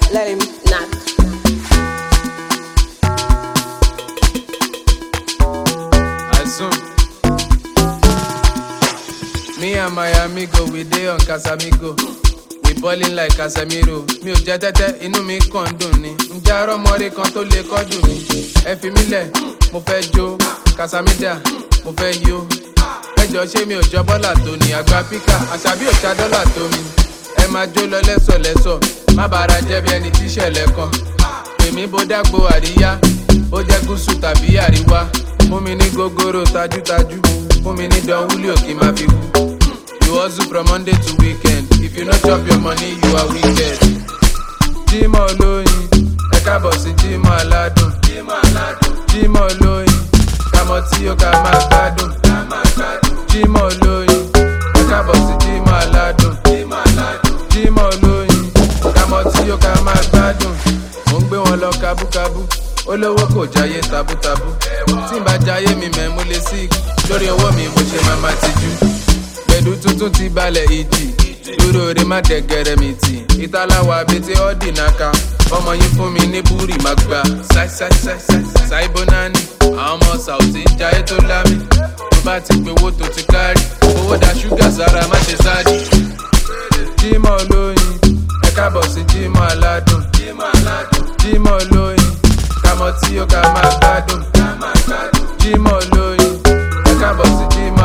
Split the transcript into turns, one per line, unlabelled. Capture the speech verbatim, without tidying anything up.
let him knock.
Soon. Me and my amigo, we dey on Casamigo. We ballin' like Casemiro. Mi ò jẹ tẹ́tẹ́, inú mi kàn dùn ni. Ǹjẹ́ arọ́ mọ́rí kan tó lè kọ́jú mi? Ẹ fi mí lẹ̀, mo fẹ́ jó. Casamida, mo fẹ́ yó. Ẹjọ́ ṣé mi ò jọ bọ́là tó ni? Àgbà píkà, àṣàbí ò ṣá dọ́là tó mi. Ẹ máa jó lọ lẹ́sọ̀lẹ́sọ̀. Má bàárà jẹ́ bí ẹni tíṣẹ̀lẹ̀ kan. Èmi bó dàgbò àríyá. Ó jẹ́ gúúsù tàbí àríwá. Fún mi ní gogoro tajútajú. Fún mi ní Don Julio kí n máa fi kú. You hustle from Monday to weekend. If you no chop your money, you are wicked. Jímọ̀ olóyin, ẹ káàbọ̀ sí Jímọ̀ aládùn. Jímọ̀ olóyin, kàmọ́ tí ó ká máa gbádùn. Jímọ̀ olóyin, ẹ káàbọ̀ sí Jímọ̀ aládùn. Jímọ̀ olóyin, kàmọ́ tí ó ká máa gbádùn. Mo ń gbé wọn lọ kábúkábú. Olówó kò jáyé tabútabú. Tí n bá jáyé mi mẹ́ mo lè sí. Lórí ọwọ́ mi mo ṣe máa ma tijú. Gbẹ̀dú tuntun ti balẹ̀ ìjì. Dúró re má dẹ̀gẹ̀rẹ̀ mi tì. Ìtàláwà àbètè ọ́dì náka. Ọmọ yín fún mi ní búrì má gbà. Ṣáìbó náà ni. Àwọn ọmọ Sàùtì ń jayé tó lámì. Tó bá ti pé owó tó ti kárì. Owó da ṣúgà sára má ṣe sáàdì. Jímọ̀ olóyin, ẹ káàbọ̀ sí Jímọ̀ aládùn. Jímọ̀ olóyin, kàmọ́ tí ó ká máa gbádùn. Jímọ̀ olóyin, ẹ káàbọ̀ sí Jímọ̀.